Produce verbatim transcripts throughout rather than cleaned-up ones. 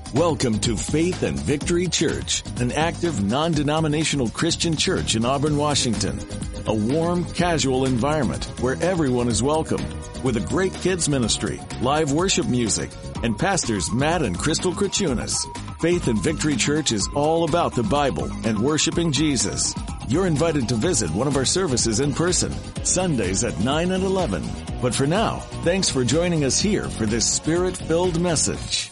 Welcome to Faith and Victory Church, an active, non-denominational Christian church in Auburn, Washington. A warm, casual environment where everyone is welcomed, with a great kids ministry, live worship music, and pastors Matt and Crystal Krachunas. Faith and Victory Church is all about the Bible and worshiping Jesus. You're invited to visit one of our services in person, Sundays at nine and eleven. But for now, thanks for joining us here for this Spirit-filled message.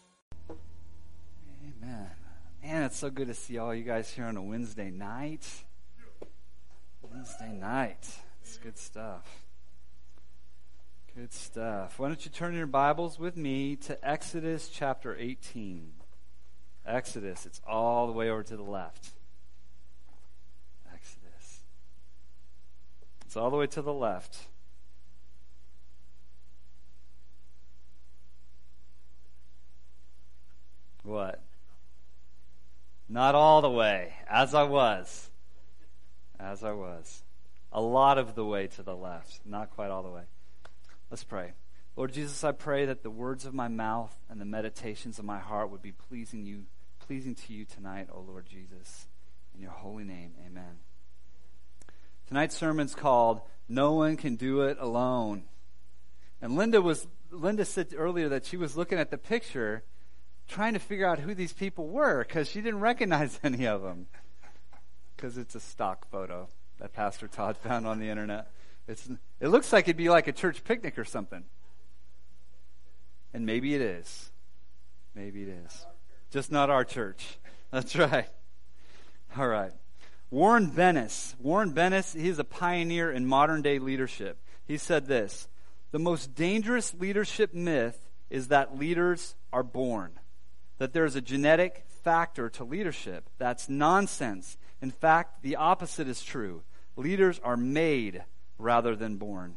Amen. Man, it's so good to see all you guys here on a Wednesday night. Wednesday night. It's good stuff. Good stuff. Why don't you turn your Bibles with me to Exodus chapter eighteen. Exodus, it's all the way over to the left. Exodus. It's all the way to the left. What? Not all the way, as I was. As I was. A lot of the way to the left, not quite all the way. Let's pray. Lord Jesus, I pray that the words of my mouth and the meditations of my heart would be pleasing you, pleasing to you tonight, O Lord Jesus. In your holy name, amen. Tonight's sermon's called No One Can Do It Alone. And Linda was Linda said earlier that she was looking at the picture trying to figure out who these people were because she didn't recognize any of them. Because it's a stock photo that Pastor Todd found on the internet. It's It looks like it'd be like a church picnic or something. And maybe it is. Maybe it is. Just not our church. That's right. All right. Warren Bennis. Warren Bennis, he's a pioneer in modern-day leadership. He said this: the most dangerous leadership myth is that leaders are born. That there's a genetic factor to leadership. That's nonsense. In fact, the opposite is true. Leaders are made rather than born.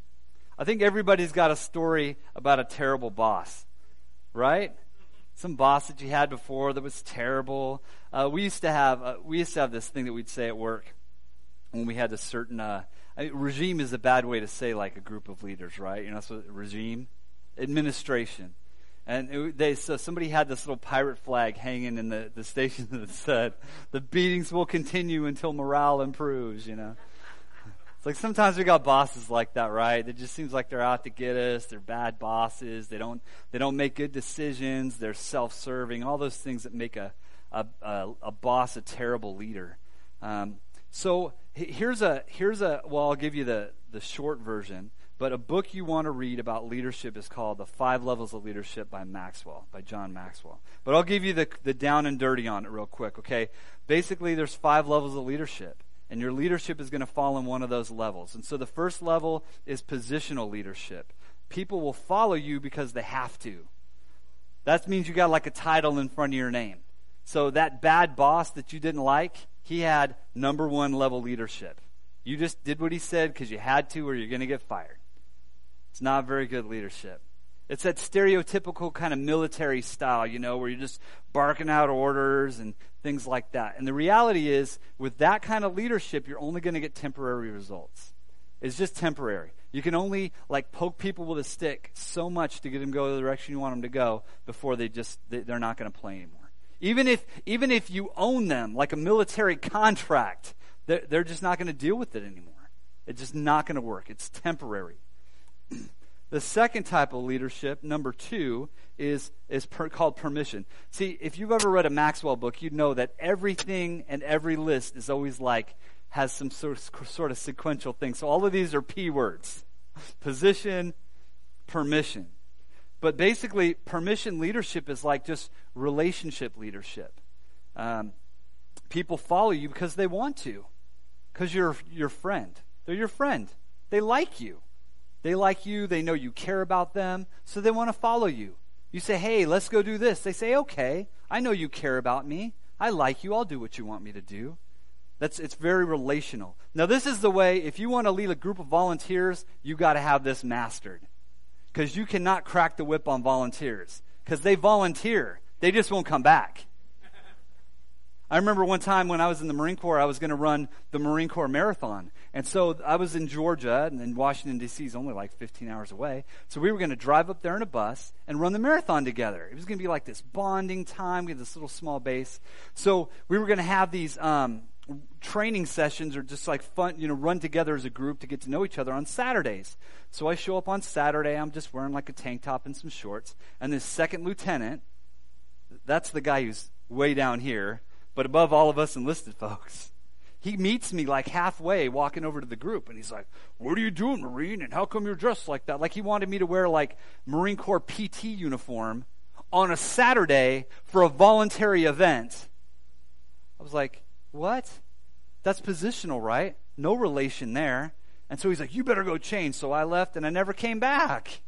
I think everybody's got a story about a terrible boss, right? Some boss that you had before that was terrible. Uh, we used to have uh, we used to have this thing that we'd say at work when we had a certain uh, I mean, regime is a bad way to say like a group of leaders, right? You know, so regime, administration. And it, they, so somebody had this little pirate flag hanging in the, the station that said, the beatings will continue until morale improves, you know. It's like sometimes we got bosses like that, right? It just seems like they're out to get us. They're bad bosses. They don't they don't make good decisions. They're self-serving. All those things that make a a, a, a boss a terrible leader. Um, so here's a here's a well, I'll give you the the short version. But a book you want to read about leadership is called The Five Levels of Leadership by Maxwell, by John Maxwell. But I'll give you the, the down and dirty on it real quick, okay? Basically, there's five levels of leadership, and your leadership is going to fall in one of those levels. And so the first level is positional leadership. People will follow you because they have to. That means you got like a title in front of your name. So that bad boss that you didn't like, he had number one level leadership. You just did what he said because you had to or you're going to get fired. It's not very good leadership. It's that stereotypical kind of military style, you know, where you're just barking out orders and things like that. And the reality is, with that kind of leadership, you're only going to get temporary results. It's just temporary. You can only, like, poke people with a stick so much to get them to go the direction you want them to go before they just, they're not going to play anymore. Even if, even if you own them, like a military contract, they're, they're just not going to deal with it anymore. It's just not going to work. It's temporary. The second type of leadership, number two, is is per, called permission. See, if you've ever read a Maxwell book, you'd know that everything and every list is always like, has some sort of, sort of sequential thing. So all of these are P words. Position, permission. But basically, permission leadership is like just relationship leadership. Um, people follow you because they want to. Because you're your friend. They're your friend. They like you. They like you, they know you care about them, so they want to follow you. You say, hey, let's go do this. They say, okay, I know you care about me. I like you. I'll do what you want me to do. That's It's very relational. Now, this is the way, if you want to lead a group of volunteers, you got to have this mastered. Because you cannot crack the whip on volunteers. Because they volunteer. They just won't come back. I remember one time when I was in the Marine Corps, I was going to run the Marine Corps Marathon. And so I was in Georgia, and then Washington, D C is only like fifteen hours away. So we were going to drive up there in a bus and run the marathon together. It was going to be like this bonding time. We had this little small base. So we were going to have these um, training sessions or just like fun, you know, run together as a group to get to know each other on Saturdays. So I show up on Saturday. I'm just wearing like a tank top and some shorts. And this second lieutenant, that's the guy who's way down here, but above all of us enlisted folks. He meets me like halfway walking over to the group, and he's like, "What are you doing, Marine? And how come you're dressed like that?" Like he wanted me to wear like Marine Corps P T uniform on a Saturday for a voluntary event. I was like, what? That's positional, right? No relation there. And so he's like, "You better go change." So I left, and I never came back.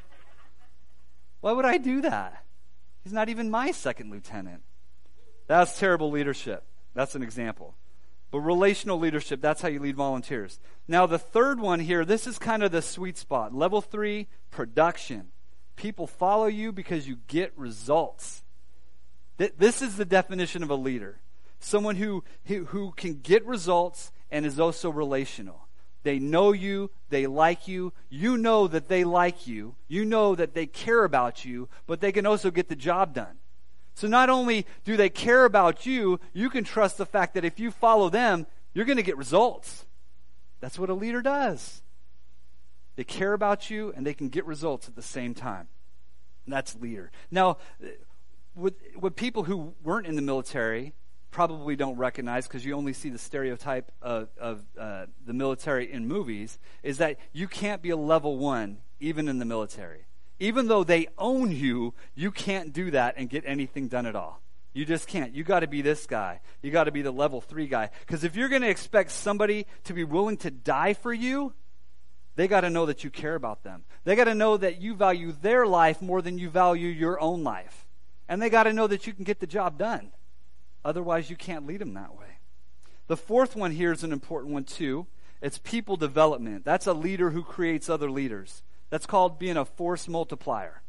Why would I do that? He's not even my second lieutenant. That's terrible leadership. That's an example. But relational leadership, that's how you lead volunteers. Now, the third one here, this is kind of the sweet spot. Level three, production. People follow you because you get results. Th- this is the definition of a leader. Someone who, who, who can get results and is also relational. They know you, they like you, you know that they like you, you know that they care about you, but they can also get the job done. So not only do they care about you, you can trust the fact that if you follow them, you're going to get results. That's what a leader does. They care about you and they can get results at the same time. And that's leader. Now, with, with people who weren't in the military, probably don't recognize, because you only see the stereotype of, of uh, the military in movies, is that you can't be a level one even in the military. Even though they own you, you can't do that and get anything done at all. You just can't. You got to be this guy. You got to be the level three guy. Because if you're going to expect somebody to be willing to die for you, they got to know that you care about them. They got to know that you value their life more than you value your own life. And they got to know that you can get the job done. Otherwise, you can't lead them that way. The fourth one here is an important one too. It's people development. That's a leader who creates other leaders. That's called being a force multiplier.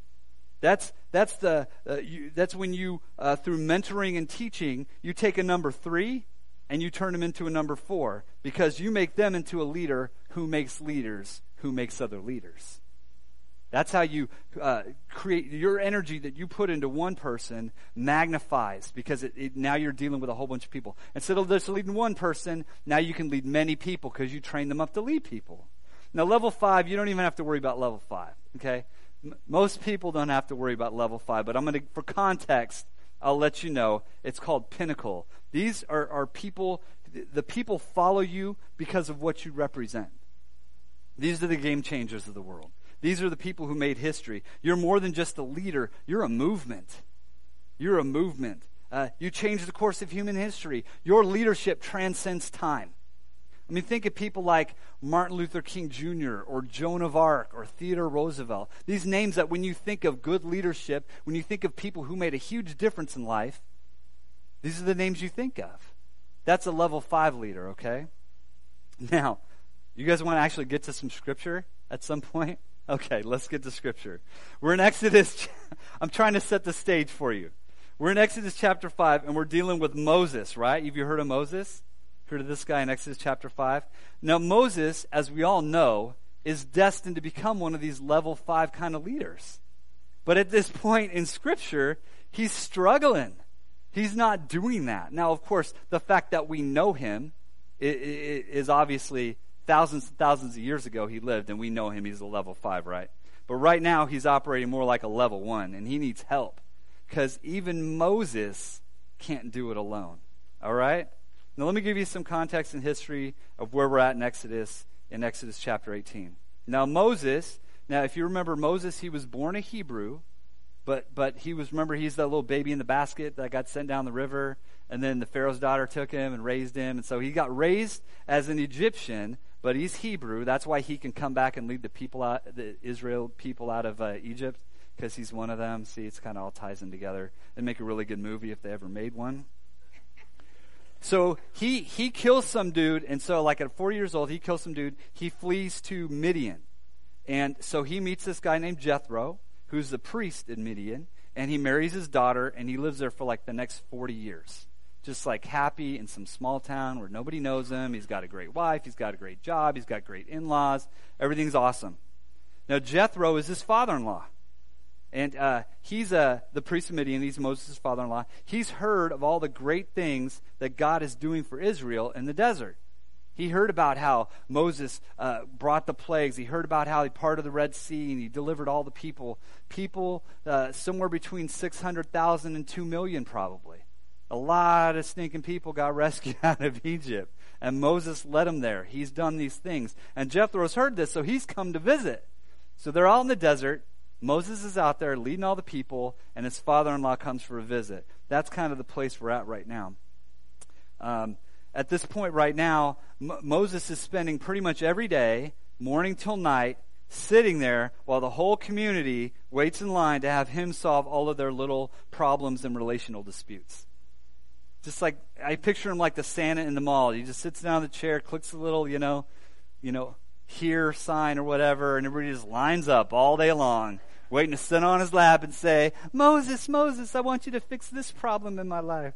That's that's the uh, you, that's when you uh, through mentoring and teaching, you take a number three and you turn them into a number four, because you make them into a leader who makes leaders who makes other leaders. That's how you uh, create your energy that you put into one person magnifies, because it, it, now you're dealing with a whole bunch of people. Instead of just leading one person, now you can lead many people because you train them up to lead people. Now, level five, you don't even have to worry about level five, okay? M- most people don't have to worry about level five, but I'm going to, for context, I'll let you know, it's called pinnacle. These are, are people, the people follow you because of what you represent. These are the game changers of the world. These are the people who made history. You're more than just a leader. You're a movement. You're a movement. Uh, you change the course of human history. Your leadership transcends time. I mean, think of people like Martin Luther King Junior or Joan of Arc or Theodore Roosevelt. These names that when you think of good leadership, when you think of people who made a huge difference in life, these are the names you think of. That's a level five leader, okay? Now, you guys want to actually get to some scripture at some point? Okay, let's get to scripture. We're in Exodus. I'm trying to set the stage for you. We're in Exodus chapter five, and we're dealing with Moses, right? Have you heard of Moses? Heard of this guy in Exodus chapter five? Now, Moses, as we all know, is destined to become one of these level five kind of leaders. But at this point in Scripture, he's struggling. He's not doing that. Now, of course, the fact that we know him is obviously thousands and thousands of years ago he lived, and we know him. He's a level five, right? But right now, he's operating more like a level one, and he needs help, because even Moses can't do it alone. All right? Now, let me give you some context and history of where we're at in Exodus, in Exodus chapter eighteen. Now, Moses, now, if you remember Moses, he was born a Hebrew, but but he was, remember, he's that little baby in the basket that got sent down the river, and then the Pharaoh's daughter took him and raised him, and so he got raised as an Egyptian, but he's Hebrew. That's why he can come back and lead the people out, the Israel people out of uh, Egypt, because he's one of them. See, it's kind of all ties in together. It'd make a really good movie if they ever made one. So he he kills some dude, and so like at forty years old, he kills some dude. He flees to Midian. And so he meets this guy named Jethro, who's the priest in Midian, and he marries his daughter, and he lives there for like the next forty years. just like happy in some small town where nobody knows him. He's got a great wife. He's got a great job. He's got great in-laws. Everything's awesome. Now, Jethro is his father-in-law. And uh, he's uh, the priest of Midian. He's Moses' father-in-law. He's heard of all the great things that God is doing for Israel in the desert. He heard about how Moses uh, brought the plagues. He heard about how he parted the Red Sea and he delivered all the people. People, uh, somewhere between six hundred thousand and two million probably. A lot of stinking people got rescued out of Egypt. And Moses led them there. He's done these things. And Jethro's heard this, so he's come to visit. So they're all in the desert. Moses is out there leading all the people, and his father-in-law comes for a visit. That's kind of the place we're at right now. Um, at this point right now, M- Moses is spending pretty much every day, morning till night, sitting there while the whole community waits in line to have him solve all of their little problems and relational disputes. Just like, I picture him like the Santa in the mall. He just sits down in the chair, clicks a little, you know, you know, here sign or whatever, and everybody just lines up all day long, waiting to sit on his lap and say, Moses, Moses, I want you to fix this problem in my life.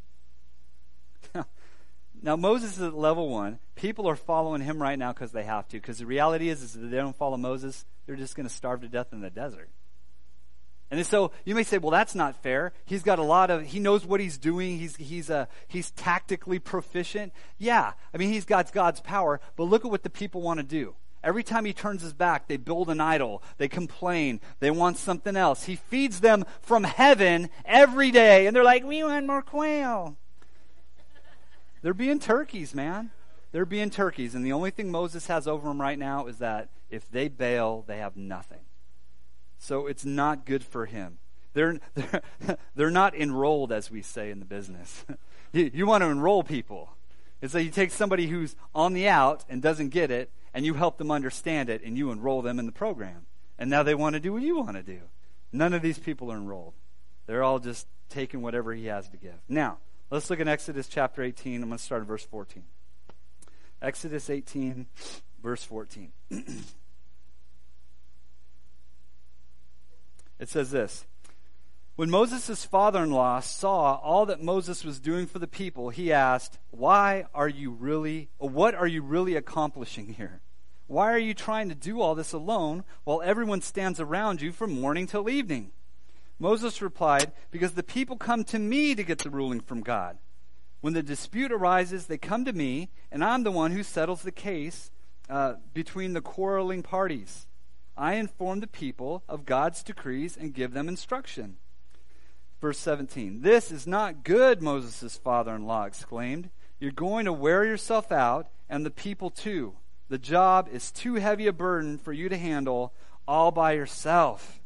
Now, Moses is at level one. People are following him right now because they have to, because the reality is, is that if they don't follow Moses, they're just going to starve to death in the desert. And so you may say, well, that's not fair. He's got a lot of, he knows what he's doing. He's he's uh, he's tactically proficient. Yeah, I mean, he's got God's power, but look at what the people want to do. Every time he turns his back, they build an idol. They complain. They want something else. He feeds them from heaven every day, and they're like, we want more quail. They're being turkeys, man. They're being turkeys, and the only thing Moses has over them right now is that if they bail, they have nothing. So it's not good for him. They're they're, they're not enrolled, as we say in the business. you, you want to enroll people. It's like you take somebody who's on the out and doesn't get it, and you help them understand it, and you enroll them in the program. And now they want to do what you want to do. None of these people are enrolled. They're all just taking whatever he has to give. Now, let's look at Exodus chapter eighteen. I'm going to start at verse fourteen. Exodus eighteen, verse fourteen. It says this: when Moses' father-in-law saw all that Moses was doing for the people, he asked, why are you really, or what are you really accomplishing here? Why are you trying to do all this alone while everyone stands around you from morning till evening? Moses replied, because the people come to me to get the ruling from God. When the dispute arises, they come to me, and I'm the one who settles the case uh, between the quarreling parties. I inform the people of God's decrees and give them instruction. Verse seventeen, this is not good, Moses' father-in-law exclaimed. You're going to wear yourself out, and the people too. The job is too heavy a burden for you to handle all by yourself.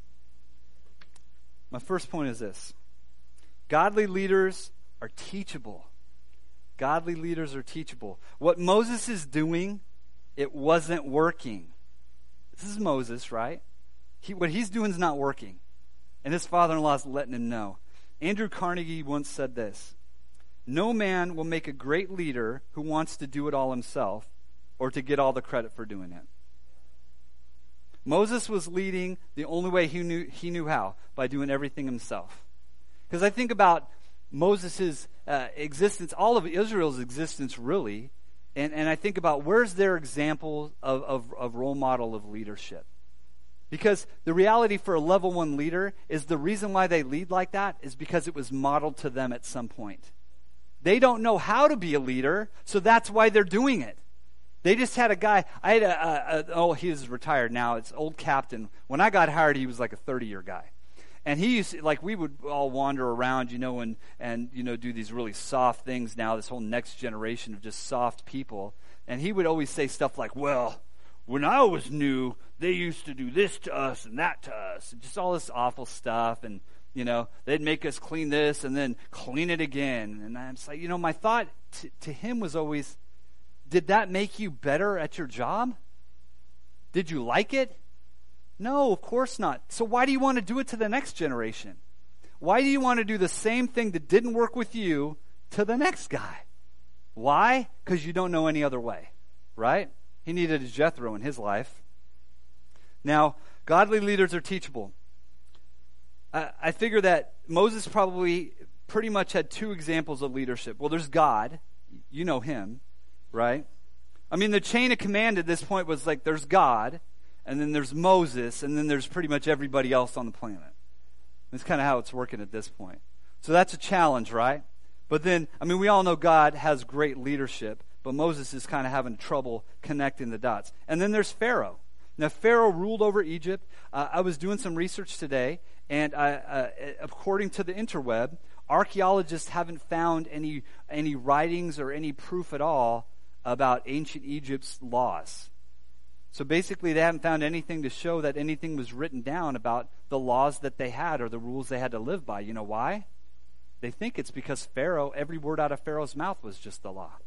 My first point is this: godly leaders are teachable. Godly leaders are teachable. What Moses is doing, it wasn't working. This is Moses, right? He, what he's doing is not working. And his father-in-law is letting him know. Andrew Carnegie once said this: no man will make a great leader who wants to do it all himself or to get all the credit for doing it. Moses was leading the only way he knew he knew how, by doing everything himself. Because I think about Moses' uh, existence, all of Israel's existence really, and, and I think about where's their example of, of, of role model of leadership. Because the reality for a level one leader is the reason why they lead like that is because it was modeled to them at some point. They don't know how to be a leader, so that's why they're doing it. They just had a guy, I had a, a, a oh, he's retired now, it's old captain. When I got hired, he was like a thirty-year guy. And he used to, like, we would all wander around, you know, and, and, you know, do these really soft things now, this whole next generation of just soft people. And he would always say stuff like, well, when I was new, they used to do this to us and that to us. And just all this awful stuff. And, you know, they'd make us clean this and then clean it again. And I'm just like, you know, my thought t- to him was always, did that make you better at your job? Did you like it? No, of course not. So why do you want to do it to the next generation? Why do you want to do the same thing that didn't work with you to the next guy? Why? Because you don't know any other way, right? He needed a Jethro in his life. Now, godly leaders are teachable. I, I figure that Moses probably pretty much had two examples of leadership. Well, there's God. You know him, right? I mean, the chain of command at this point was like there's God, and then there's Moses, and then there's pretty much everybody else on the planet. That's kind of how it's working at this point. So that's a challenge, right? But then, I mean, we all know God has great leadership, but Moses is kind of having trouble connecting the dots. And then there's Pharaoh. Now, Pharaoh ruled over Egypt. Uh, I was doing some research today, and I, uh, according to the interweb, archaeologists haven't found any any writings or any proof at all about ancient Egypt's laws. So basically, they haven't found anything to show that anything was written down about the laws that they had or the rules they had to live by. You know why? They think it's because Pharaoh, every word out of Pharaoh's mouth was just the law.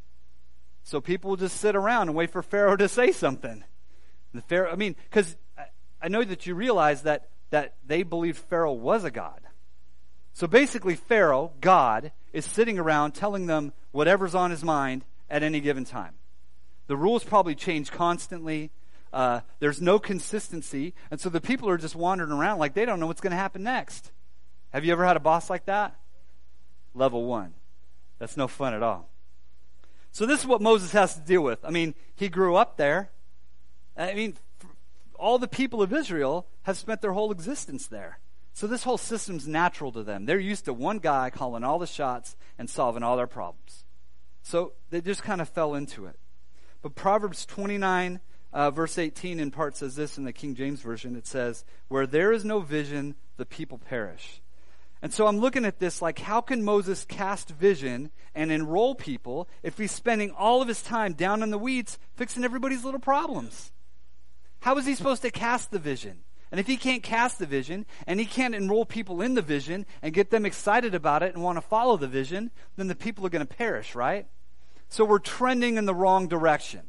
So people will just sit around and wait for Pharaoh to say something. The Pharaoh, I mean, because I, I know that you realize that that they believed Pharaoh was a god. So basically, Pharaoh, God, is sitting around telling them whatever's on his mind at any given time. The rules probably change constantly. Uh, there's no consistency. And so the people are just wandering around like they don't know what's going to happen next. Have you ever had a boss like that? Level one. That's no fun at all. So this is what Moses has to deal with. I mean, he grew up there. I mean, all the people of Israel have spent their whole existence there. So this whole system's natural to them. They're used to one guy calling all the shots and solving all their problems. So they just kind of fell into it. But Proverbs twenty-nine, uh, verse eighteen in part says this in the King James Version. It says, where there is no vision, the people perish. And so I'm looking at this like, how can Moses cast vision and enroll people if he's spending all of his time down in the weeds fixing everybody's little problems? How is he supposed to cast the vision? And if he can't cast the vision, and he can't enroll people in the vision and get them excited about it and want to follow the vision, then the people are going to perish, right? So we're trending in the wrong direction.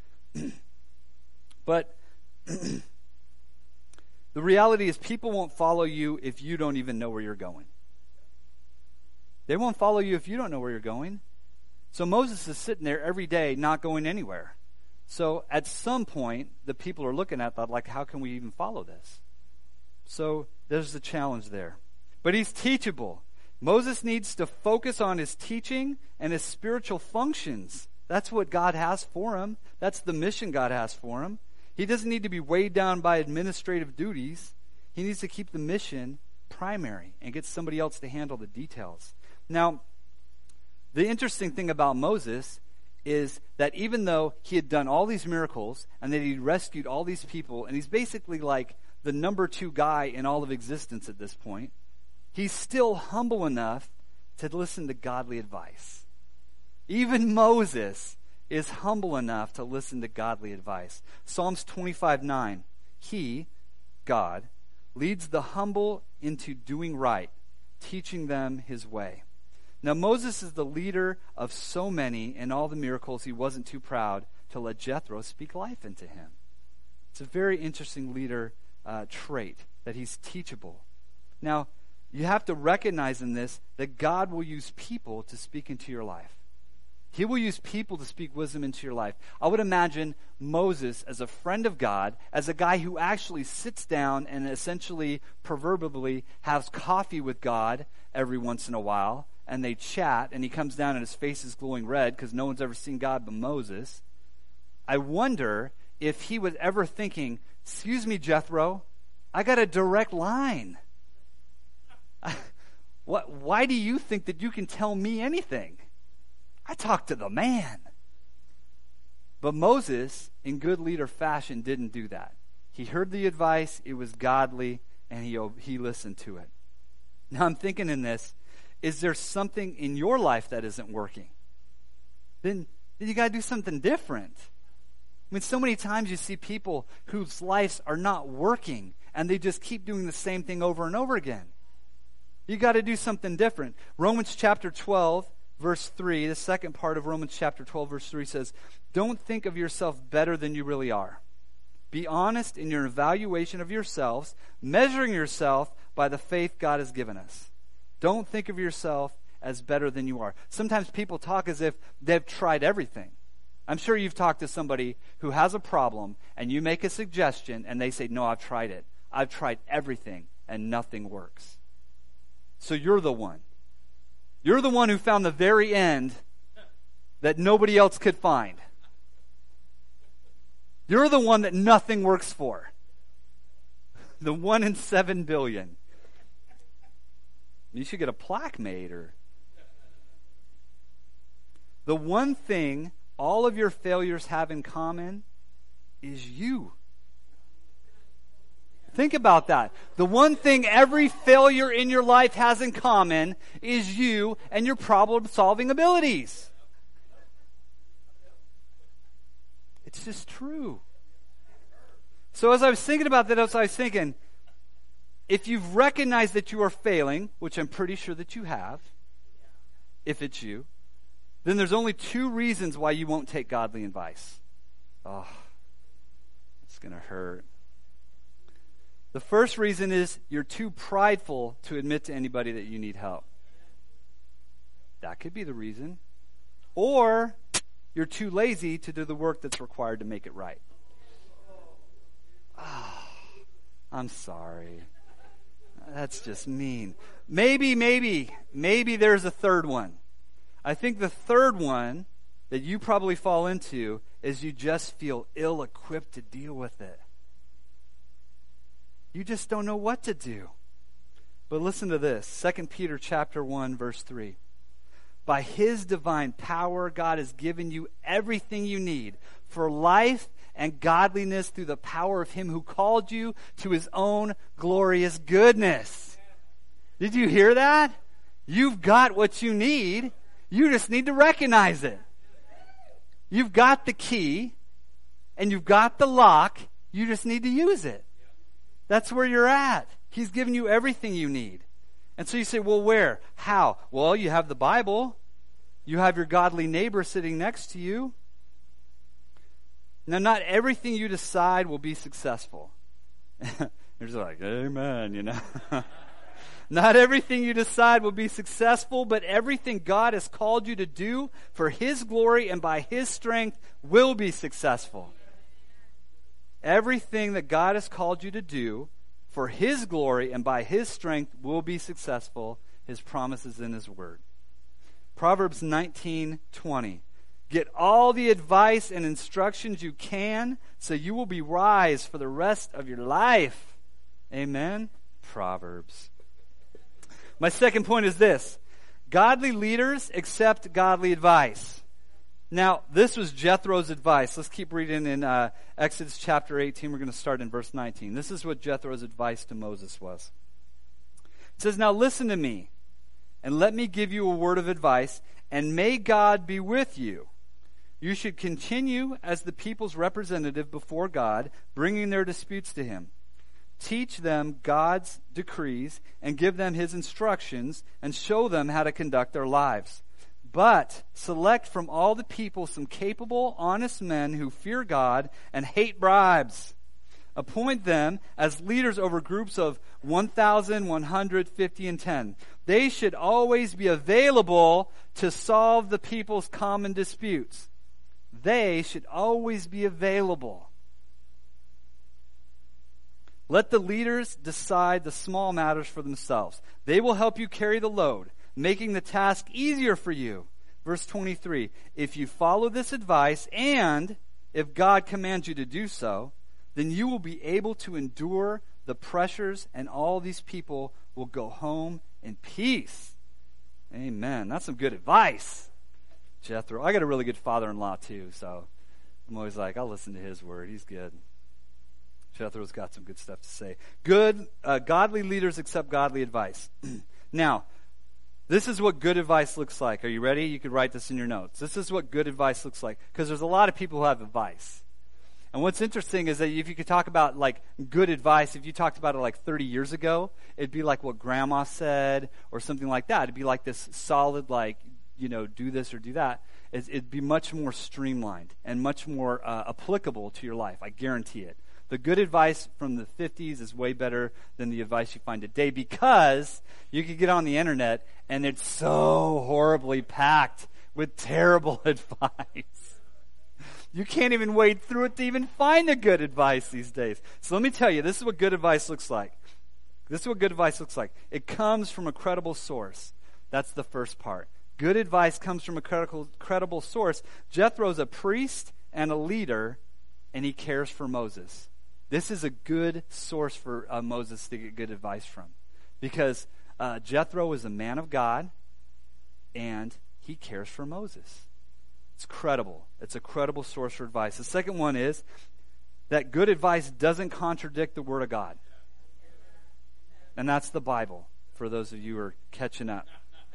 But the reality is people won't follow you if you don't even know where you're going. They won't follow you if you don't know where you're going. So Moses is sitting there every day not going anywhere. So at some point, the people are looking at that like, how can we even follow this? So there's the challenge there. But he's teachable. Moses needs to focus on his teaching and his spiritual functions. That's what God has for him. That's the mission God has for him. He doesn't need to be weighed down by administrative duties. He needs to keep the mission primary and get somebody else to handle the details. Now, the interesting thing about Moses is that even though he had done all these miracles and that he rescued all these people, and he's basically like the number two guy in all of existence at this point, he's still humble enough to listen to godly advice. Even Moses is humble enough to listen to godly advice. Psalms twenty-five nine, he, God, leads the humble into doing right, teaching them his way. Now, Moses is the leader of so many in all the miracles, he wasn't too proud to let Jethro speak life into him. It's a very interesting leader uh, trait, that he's teachable. Now, you have to recognize in this that God will use people to speak into your life. He will use people to speak wisdom into your life. I would imagine Moses as a friend of God, as a guy who actually sits down and essentially, proverbially, has coffee with God every once in a while, and they chat, and he comes down and his face is glowing red because no one's ever seen God but Moses. I wonder if he was ever thinking, excuse me, Jethro, I got a direct line. What? Why do you think that you can tell me anything? I talk to the man. But Moses, in good leader fashion, didn't do that. He heard the advice, it was godly, and he, he listened to it. Now I'm thinking in this, is there something in your life that isn't working? Then, then you got to do something different. I mean, so many times you see people whose lives are not working, and they just keep doing the same thing over and over again. You got to do something different. Romans chapter twelve, verse three, the second part of Romans chapter twelve, verse three says, don't think of yourself better than you really are. Be honest in your evaluation of yourselves, measuring yourself by the faith God has given us. Don't think of yourself as better than you are. Sometimes people talk as if they've tried everything. I'm sure you've talked to somebody who has a problem, and you make a suggestion, and they say, no, I've tried it. I've tried everything, and nothing works. So you're the one. You're the one who found the very end that nobody else could find. You're the one that nothing works for. The one in seven billion. You should get a plaque made. Or the one thing all of your failures have in common is you. Think about that. The one thing every failure in your life has in common is you and your problem-solving abilities. It's just true. So as I was thinking about that, as I was thinking, if you've recognized that you are failing, which I'm pretty sure that you have, if it's you, then there's only two reasons why you won't take godly advice. Oh, it's going to hurt. The first reason is you're too prideful to admit to anybody that you need help. That could be the reason. Or you're too lazy to do the work that's required to make it right. Oh, I'm sorry. That's just mean. Maybe, maybe, maybe there's a third one. I think the third one that you probably fall into is you just feel ill-equipped to deal with it. You just don't know what to do. But listen to this. Second Peter chapter one, verse three. By his divine power, God has given you everything you need for life and godliness through the power of him who called you to his own glorious goodness. Did you hear that? You've got what you need. You just need to recognize it. You've got the key and you've got the lock. You just need to use it. That's where you're at. He's given you everything you need. And so you say, well, where? How? Well, you have the Bible. You have your godly neighbor sitting next to you. Now, not everything you decide will be successful. You're just like, amen, you know. Not everything you decide will be successful, but everything God has called you to do for his glory and by his strength will be successful. Everything that God has called you to do for his glory and by his strength will be successful. His promises in his word. Proverbs nineteen twenty. Get all the advice and instructions you can so you will be wise for the rest of your life. Amen. Proverbs. My second point is this. Godly leaders accept godly advice. Now, this was Jethro's advice. Let's keep reading in uh, Exodus chapter eighteen. We're going to start in verse nineteen. This is what Jethro's advice to Moses was. It says, now listen to me, and let me give you a word of advice, and may God be with you. You should continue as the people's representative before God, bringing their disputes to him. Teach them God's decrees and give them his instructions and show them how to conduct their lives. But select from all the people some capable, honest men who fear God and hate bribes. Appoint them as leaders over groups of one thousand, one hundred fifty, and ten. They should always be available to solve the people's common disputes. They should always be available. Let the leaders decide the small matters for themselves. They will help you carry the load, making the task easier for you. Verse twenty-three, if you follow this advice and if God commands you to do so, then you will be able to endure the pressures and all these people will go home in peace. Amen. That's some good advice, Jethro. I got a really good father-in-law too, so I'm always like, I'll listen to his word. He's good. Jethro's got some good stuff to say. Good, uh, godly leaders accept godly advice. Now, this is what good advice looks like. Are you ready? You could write this in your notes. This is what good advice looks like. Because there's a lot of people who have advice. And what's interesting is that if you could talk about like good advice, if you talked about it like thirty years ago, it'd be like what grandma said or something like that. It'd be like this solid, like, you know, do this or do that. It'd be much more streamlined and much more uh, applicable to your life. I guarantee it. The good advice from the fifties is way better than the advice you find today because you could get on the internet and it's so horribly packed with terrible advice. You can't even wade through it to even find the good advice these days. So let me tell you, this is what good advice looks like. This is what good advice looks like. It comes from a credible source. That's the first part. Good advice comes from a credible, credible source. Jethro's a priest and a leader, and he cares for Moses. This is a good source for uh, Moses to get good advice from, because uh, Jethro is a man of God, and he cares for Moses. It's credible. It's a credible source for advice. The second one is that good advice doesn't contradict the Word of God. And that's the Bible, for those of you who are catching up.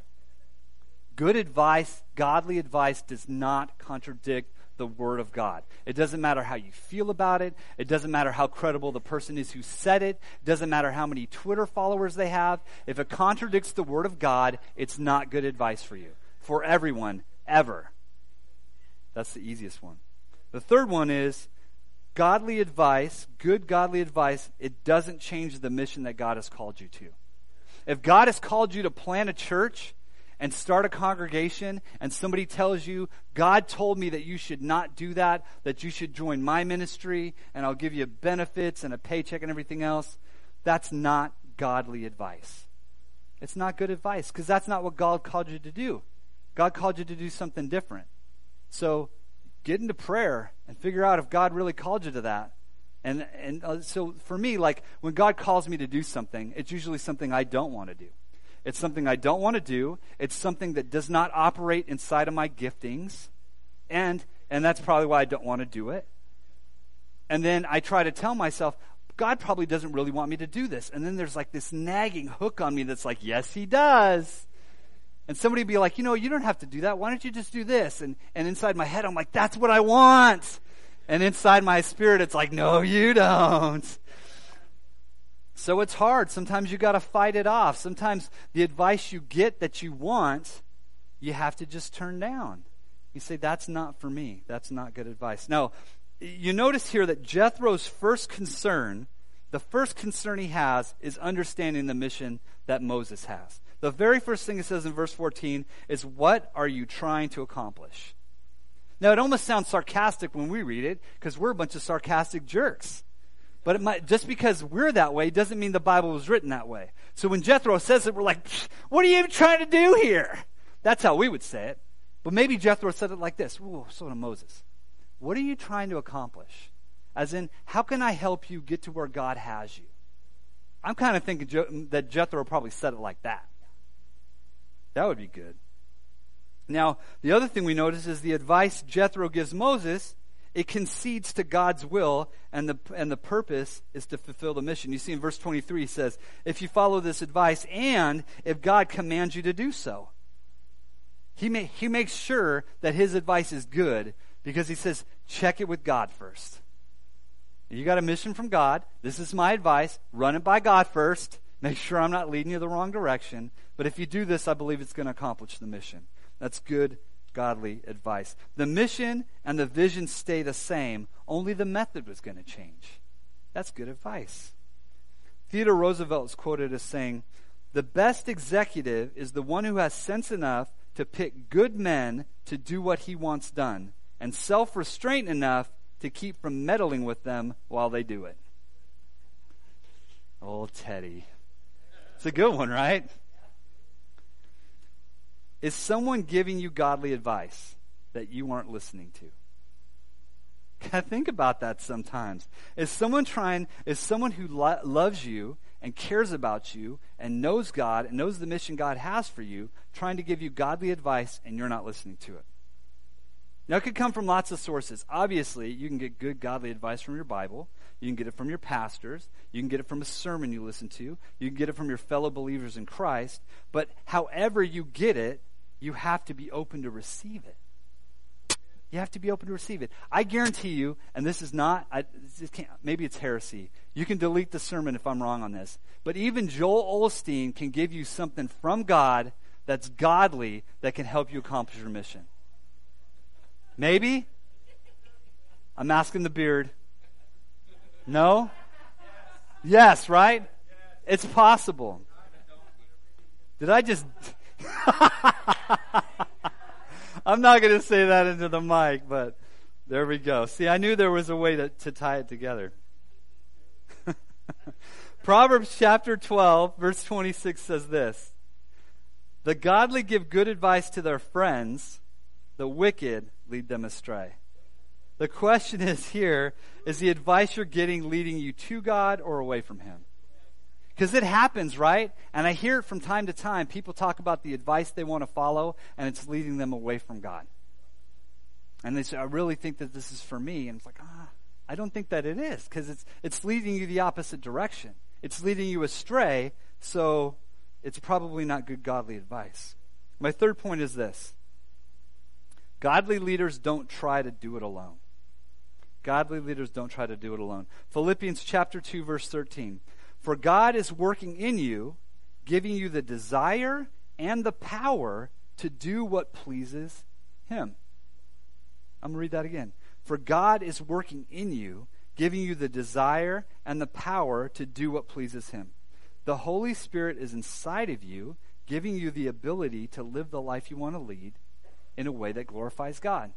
Good advice, godly advice, does not contradict the Word of God. It doesn't matter how you feel about it. It doesn't matter how credible the person is who said it. It doesn't matter how many Twitter followers they have. If it contradicts the Word of God, it's not good advice for you. For everyone, ever. That's the easiest one. The third one is godly advice, good godly advice, it doesn't change the mission that God has called you to. If God has called you to plant a church and start a congregation, and somebody tells you, God told me that you should not do that, that you should join my ministry, and I'll give you benefits and a paycheck and everything else, that's not godly advice. It's not good advice, because that's not what God called you to do. God called you to do something different. So get into prayer and figure out if God really called you to that. And and uh, so for me, like when God calls me to do something, it's usually something I don't want to do. It's something I don't want to do. It's something that does not operate inside of my giftings. And and that's probably why I don't want to do it. And then I try to tell myself, God probably doesn't really want me to do this. And then there's like this nagging hook on me that's like, yes, he does. And somebody would be like, you know, you don't have to do that. Why don't you just do this? And and inside my head, I'm like, that's what I want. And inside my spirit, it's like, no, you don't. So it's hard. Sometimes you got to fight it off. Sometimes the advice you get that you want, you have to just turn down. You say, that's not for me. That's not good advice. Now, you notice here that Jethro's first concern, the first concern he has, is understanding the mission that Moses has. The very first thing it says in verse fourteen is, what are you trying to accomplish? Now, it almost sounds sarcastic when we read it, because we're a bunch of sarcastic jerks. But it might, just because we're that way doesn't mean the Bible was written that way. So when Jethro says it, we're like, what are you even trying to do here? That's how we would say it. But maybe Jethro said it like this. Ooh, so to Moses. What are you trying to accomplish? As in, how can I help you get to where God has you? I'm kind of thinking Je- that Jethro probably said it like that. That would be good. Now, the other thing we notice is the advice Jethro gives Moses, it concedes to God's will, and the and the purpose is to fulfill the mission. You see in verse twenty-three, he says, if you follow this advice, and if God commands you to do so. He may, he makes sure that his advice is good, because he says, check it with God first. You got a mission from God. This is my advice. Run it by God first. Make sure I'm not leading you the wrong direction. But if you do this, I believe it's going to accomplish the mission. That's good, godly advice. The mission and the vision stay the same. Only the method was going to change. That's good advice. Theodore Roosevelt is quoted as saying, the best executive is the one who has sense enough to pick good men to do what he wants done, and self-restraint enough to keep from meddling with them while they do it. Old Teddy. It's a good one, right? Is someone giving you godly advice that you aren't listening to? Think about that sometimes. Is someone trying, is someone who lo- loves you and cares about you and knows God and knows the mission God has for you, trying to give you godly advice and you're not listening to it? Now, it could come from lots of sources. Obviously, you can get good godly advice from your Bible. You can get it from your pastors. You can get it from a sermon you listen to. You can get it from your fellow believers in Christ. But however you get it, you have to be open to receive it. You have to be open to receive it. I guarantee you, and this is not, I, this can't, maybe it's heresy. You can delete the sermon if I'm wrong on this. But even Joel Osteen can give you something from God that's godly that can help you accomplish your mission. Maybe? I'm asking the beard. No? Yes, right? It's possible. Did I just... I'm not going to say that into the mic, but there we go. See, I knew there was a way to, to tie it together. Proverbs chapter twelve, verse twenty-six says this. The godly give good advice to their friends. The wicked lead them astray. The question is here, is the advice you're getting leading you to God or away from Him? Because it happens, right? And I hear it from time to time. People talk about the advice they want to follow, and it's leading them away from God. And they say, I really think that this is for me. And it's like, ah, I don't think that it is, because it's it's leading you the opposite direction. It's leading you astray, so it's probably not good godly advice. My third point is this. Godly leaders don't try to do it alone. Godly leaders don't try to do it alone. Philippians chapter two, verse thirteen. For God is working in you, giving you the desire and the power to do what pleases Him. I'm going to read that again. For God is working in you, giving you the desire and the power to do what pleases Him. The Holy Spirit is inside of you, giving you the ability to live the life you want to lead in a way that glorifies God.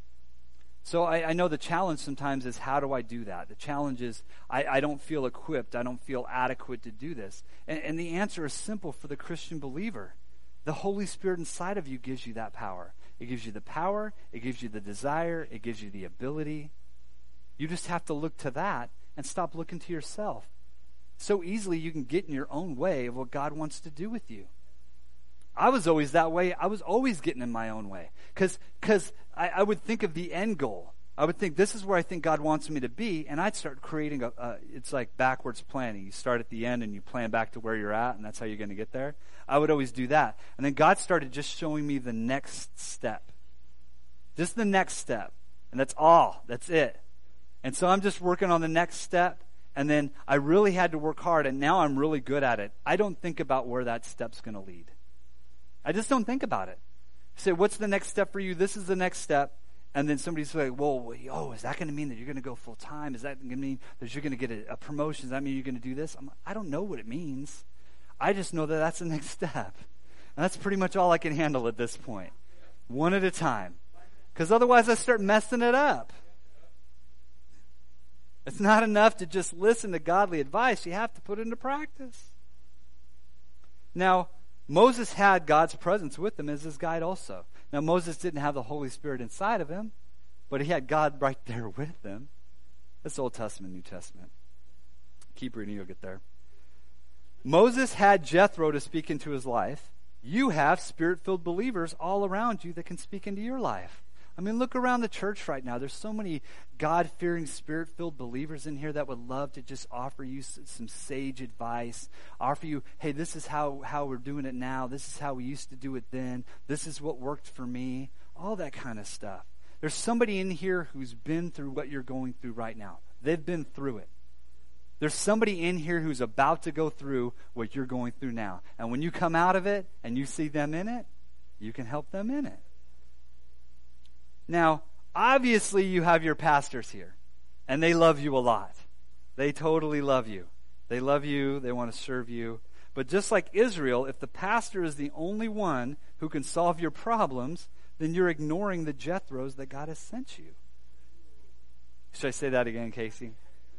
So I, I know the challenge sometimes is, how do I do that? The challenge is, I, I don't feel equipped. I don't feel adequate to do this. And, and the answer is simple for the Christian believer. The Holy Spirit inside of you gives you that power. It gives you the power. It gives you the desire. It gives you the ability. You just have to look to that and stop looking to yourself. So easily you can get in your own way of what God wants to do with you. I was always that way. I was always getting in my own way. Because because I, I would think of the end goal. I would think, this is where I think God wants me to be, and I'd start creating a, a it's like backwards planning. You start at the end and you plan back to where you're at, and that's how you're going to get there. I would always do that. And then God started just showing me the next step. Just the next step. And that's all. That's it. And so I'm just working on the next step, and then I really had to work hard, and now I'm really good at it. I don't think about where that step's going to lead. I just don't think about it. I say, what's the next step for you? This is the next step. And then somebody's like, well, oh, is that going to mean that you're going to go full time? Is that going to mean that you're going to get a, a promotion? Does that mean you're going to do this? I'm like, I don't know what it means. I just know that that's the next step. And that's pretty much all I can handle at this point. One at a time. Because otherwise I start messing it up. It's not enough to just listen to godly advice. You have to put it into practice. Now, Moses had God's presence with him as his guide also. Now, Moses didn't have the Holy Spirit inside of him, but he had God right there with him. That's Old Testament, New Testament. Keep reading, you'll get there. Moses had Jethro to speak into his life. You have Spirit-filled believers all around you that can speak into your life. I mean, look around the church right now. There's so many God-fearing, Spirit-filled believers in here that would love to just offer you some sage advice, offer you, hey, this is how, how we're doing it now. This is how we used to do it then. This is what worked for me. All that kind of stuff. There's somebody in here who's been through what you're going through right now. They've been through it. There's somebody in here who's about to go through what you're going through now. And when you come out of it and you see them in it, you can help them in it. Now, obviously you have your pastors here, and they love you a lot. They totally love you. They love you. They want to serve you. But just like Israel, if the pastor is the only one who can solve your problems, then you're ignoring the Jethros that God has sent you. Should I say that again, Casey?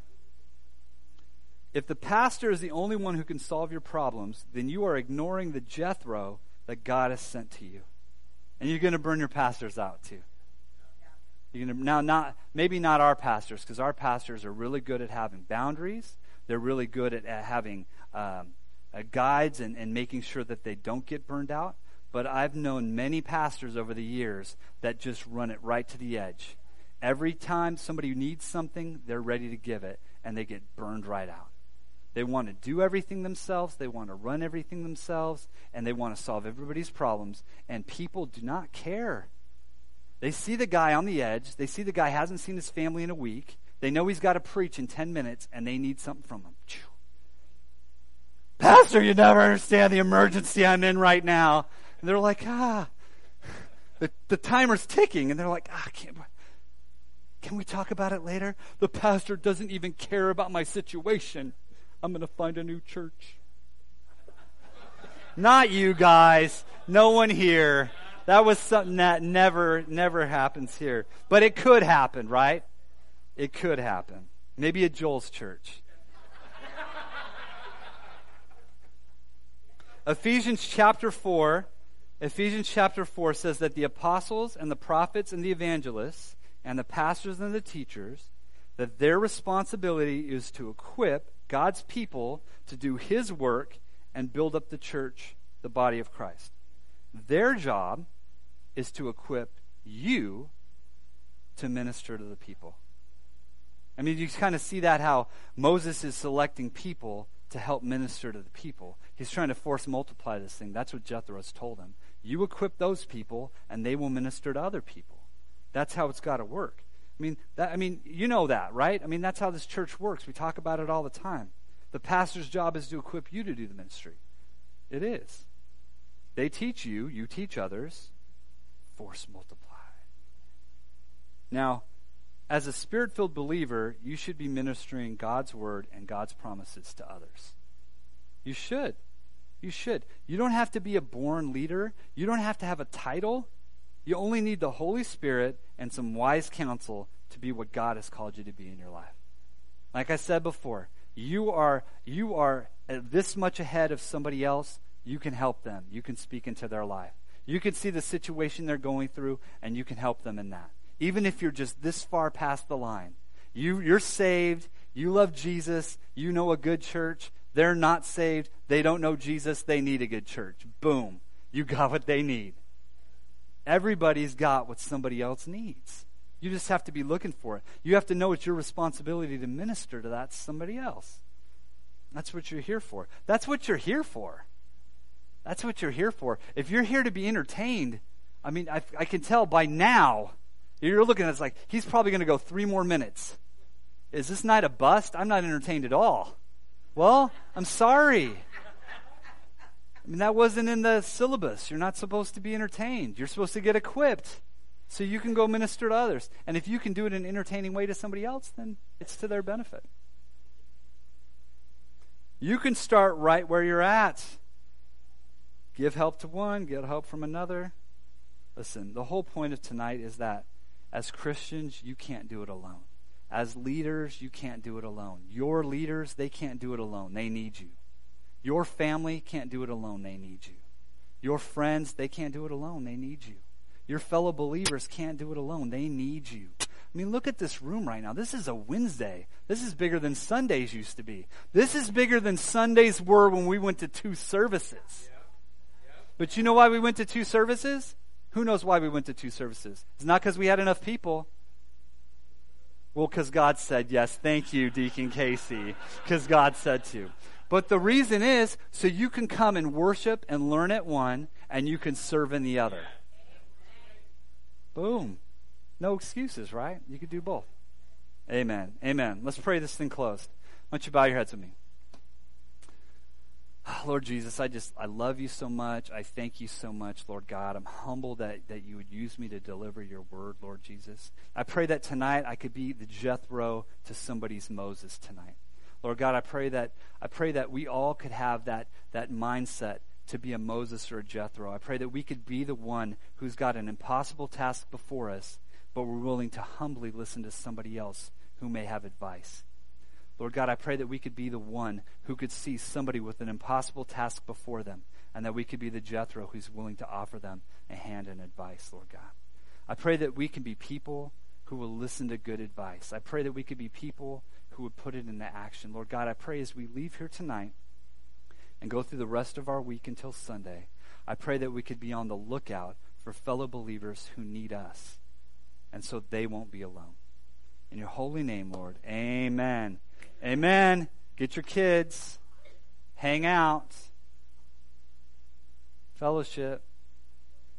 If the pastor is the only one who can solve your problems, then you are ignoring the Jethro that God has sent to you. And you're going to burn your pastors out too. You're gonna, now, not maybe not our pastors, because our pastors are really good at having boundaries. They're really good at, at having um, uh, guides and, and making sure that they don't get burned out. But I've known many pastors over the years that just run it right to the edge. Every time somebody needs something, they're ready to give it, and they get burned right out. They want to do everything themselves. They want to run everything themselves, and they want to solve everybody's problems. And people do not care. They see the guy on the edge. They see the guy hasn't seen his family in a week. They know he's got to preach in ten minutes, and they need something from him. Pastor, you never understand the emergency I'm in right now. And they're like, ah, the, the timer's ticking. And they're like, ah, can't, can we talk about it later? The pastor doesn't even care about my situation. I'm going to find a new church. Not you guys. No one here. That was something that never, never happens here. But it could happen, right? It could happen. Maybe at Joel's church. Ephesians chapter four, Ephesians chapter four says that the apostles and the prophets and the evangelists and the pastors and the teachers, that their responsibility is to equip God's people to do his work and build up the church, the body of Christ. Their job is to equip you to minister to the people. I mean, you kind of see that how Moses is selecting people to help minister to the people. He's trying to force multiply this thing. That's what Jethro's told him. You equip those people, and they will minister to other people. That's how it's got to work. I mean, that, I mean, you know that, right? I mean, that's how this church works. We talk about it all the time. The pastor's job is to equip you to do the ministry. It is. They teach you, you teach others. Force multiply. Now, as a Spirit-filled believer, you should be ministering God's word and God's promises to others. You should. You should. You don't have to be a born leader. You don't have to have a title. You only need the Holy Spirit and some wise counsel to be what God has called you to be in your life. Like I said before, you are you are this much ahead of somebody else. You can help them. You can speak into their life. You can see the situation they're going through, and you can help them in that. Even if you're just this far past the line. You, you're saved. You love Jesus. You know a good church. They're not saved. They don't know Jesus. They need a good church. Boom. You got what they need. Everybody's got what somebody else needs. You just have to be looking for it. You have to know it's your responsibility to minister to that somebody else. That's what you're here for. That's what you're here for. That's what you're here for. If you're here to be entertained, I mean, I, I can tell by now, you're looking at it like, he's probably going to go three more minutes. Is this night a bust? I'm not entertained at all. Well, I'm sorry. I mean, that wasn't in the syllabus. You're not supposed to be entertained. You're supposed to get equipped so you can go minister to others. And if you can do it in an entertaining way to somebody else, then it's to their benefit. You can start right where you're at. Give help to one, get help from another. Listen, the whole point of tonight is that as Christians, you can't do it alone. As leaders, you can't do it alone. Your leaders, they can't do it alone. They need you. Your family can't do it alone. They need you. Your friends, they can't do it alone. They need you. Your fellow believers can't do it alone. They need you. I mean, look at this room right now. This is a Wednesday. This is bigger than Sundays used to be. This is bigger than Sundays were when we went to two services. But you know why we went to two services? Who knows why we went to two services? It's not because we had enough people. Well, because God said yes. Thank you, Deacon Casey, because God said to. But the reason is so you can come and worship and learn at one, and you can serve in the other. Boom. No excuses, right? You could do both. Amen. Amen. Let's pray this thing closed. Why don't you bow your heads with me? Lord Jesus, I just, I love you so much. I thank you so much, Lord God. I'm humbled that, that you would use me to deliver your word, Lord Jesus. I pray that tonight I could be the Jethro to somebody's Moses tonight. Lord God, I pray that, I pray that we all could have that, that mindset to be a Moses or a Jethro. I pray that we could be the one who's got an impossible task before us, but we're willing to humbly listen to somebody else who may have advice. Lord God, I pray that we could be the one who could see somebody with an impossible task before them, and that we could be the Jethro who's willing to offer them a hand and advice, Lord God. I pray that we can be people who will listen to good advice. I pray that we could be people who would put it into action. Lord God, I pray as we leave here tonight and go through the rest of our week until Sunday, I pray that we could be on the lookout for fellow believers who need us, and so they won't be alone. In your holy name, Lord, amen. Amen. Get your kids. Hang out. Fellowship.